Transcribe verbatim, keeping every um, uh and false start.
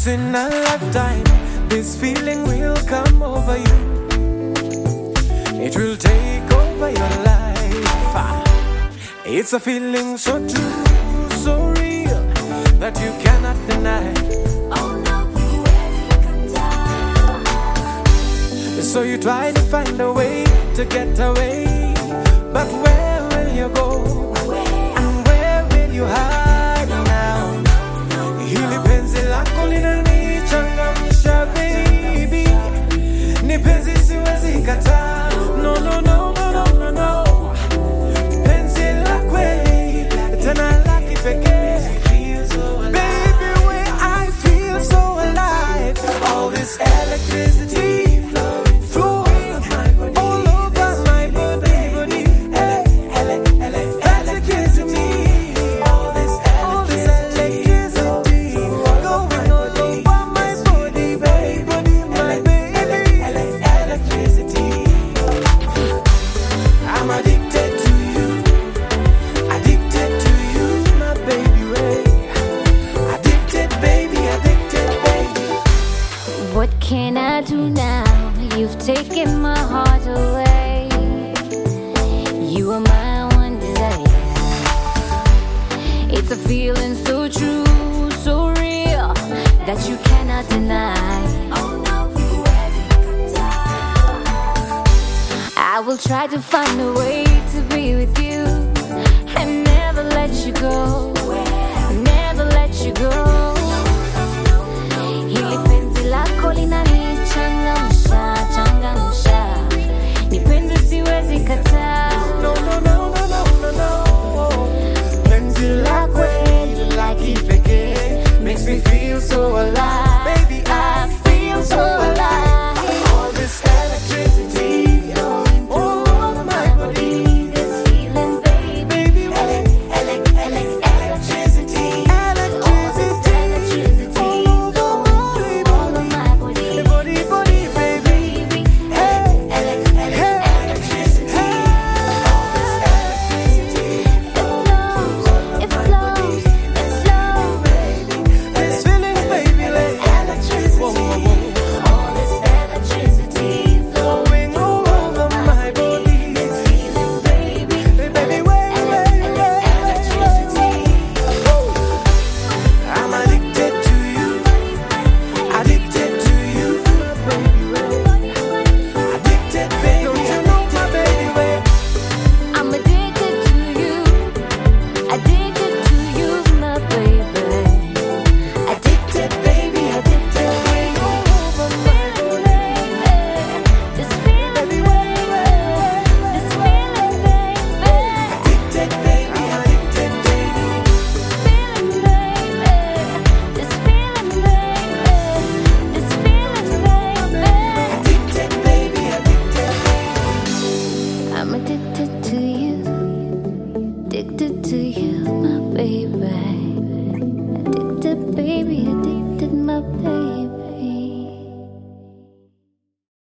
Once in a lifetime, this feeling will come over you. It will take over your life. It's a feeling so true, so real, that you cannot deny. Oh no, so you try to find a way to get away, but where will you go? And where will you hide now? Hili penzi lako linanichangamsha baby, ni penzi siwezi kataa. No no no no no no no, penzi la kweli tena la kipekee. Baby, where I feel so alive, all this electricity flowing all over my body, body. Electricity, all this electricity going all over my body, baby, my baby. Electricity, I'm addicted to you, addicted to you, my baby, way. Addicted, baby, addicted, baby. what can I do now? You've taken my heart away. You are my one desire. It's a feeling so true, so real, that you cannot deny. Oh no, I will try to find a way to be with you.